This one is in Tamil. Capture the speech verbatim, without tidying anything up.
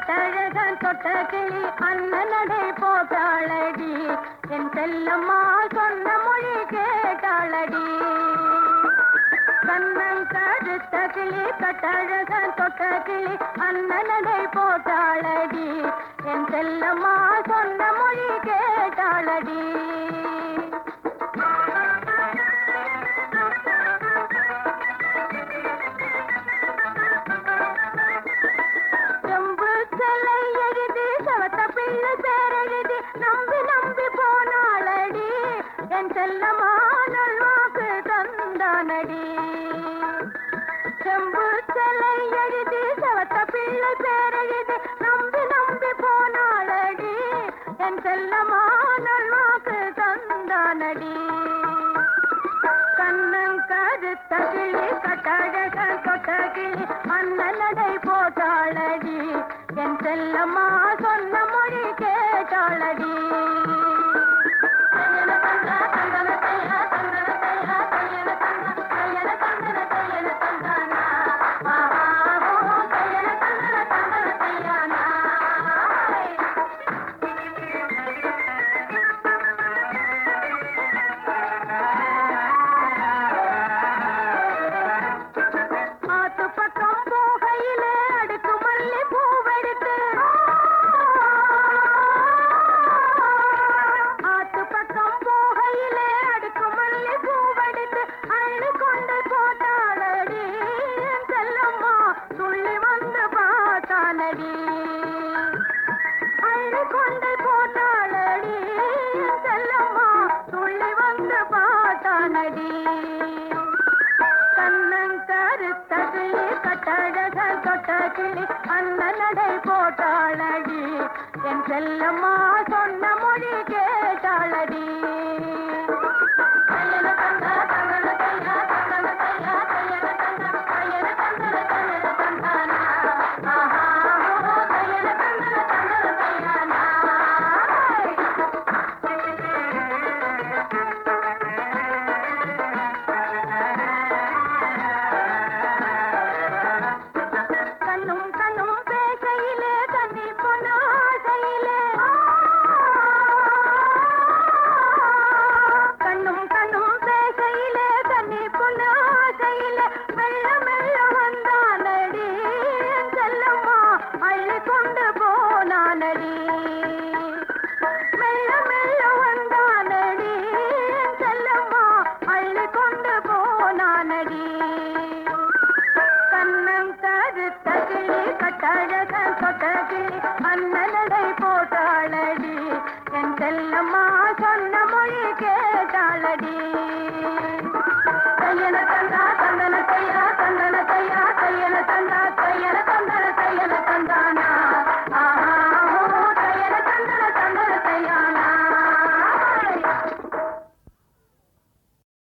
கட்டழகன் தொட்ட கிளி அண்ணனடை போட்டாளடி என் செல்லம்மா சொன்ன மொழி கேட்டாளடி கண்ணன் கருத்த கிளி கட்டழகன் தொட்ட கிளி அண்ணனடை போட்டாளடி என் செல்லம்மா சொன்ன மொழி கேட்டாளடி நம்பி நம்பி போனாளடி என் செல்லம்மா நல்வாக்கு தந்தானடி செம்பு செலை எழுதி சவத்த பிள்ளை பேரெழுதி நம்பி நம்பி போனாளடி என் செல்லம்மா நல்வாக்கு தந்தானடி கண்ணன் கருத்த கிளி கட்டழகன் தொட்ட கிளி அண்ணனடை போட்டாளடி என் செல்லம்மா சொன்ன மொழி கேட்டாளடி கண்ணன் கருத்த கிளி கட்டழகன் தொட்ட கிளி அண்ணனடை போட்டாளடி என் செல்லம்மா